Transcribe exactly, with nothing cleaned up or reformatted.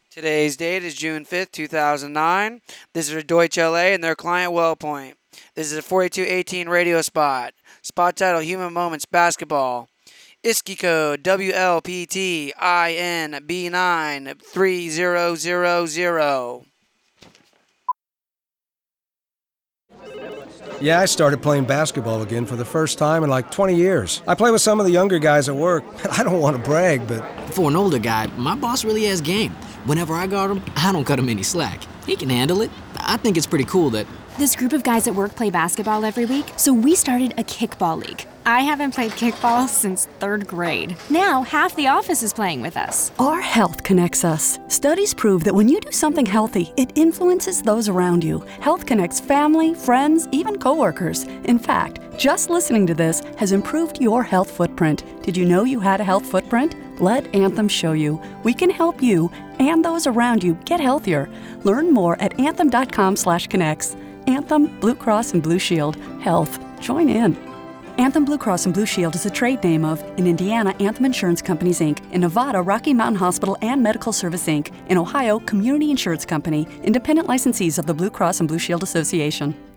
Today's date is June fifth, two thousand nine. This is Deutsch L A and their client WellPoint. This is a forty-two eighteen radio spot. Spot title Human Moments Basketball. I S K I code W L P T I N B nine three zero zero zero. Yeah, I started playing basketball again for the first time in like twenty years. I play with some of the younger guys at work. I don't want to brag, but... For an older guy, my boss really has game. Whenever I guard him, I don't cut him any slack. He can handle it. I think it's pretty cool that... This group of guys at work play basketball every week, so we started a kickball league. I haven't played kickball since third grade. Now, half the office is playing with us. Our health connects us. Studies prove that when you do something healthy, it influences those around you. Health connects family, friends, even coworkers. In fact, just listening to this has improved your health footprint. Did you know you had a health footprint? Let Anthem show you. We can help you and those around you get healthier. Learn more at anthem.com slash connects. Anthem, Blue Cross and Blue Shield. Health. Join in. Anthem Blue Cross and Blue Shield is a trade name of, in Indiana, Anthem Insurance Companies, Incorporated. In Nevada, Rocky Mountain Hospital and Medical Service, Incorporated. In Ohio, Community Insurance Company, independent licensees of the Blue Cross and Blue Shield Association.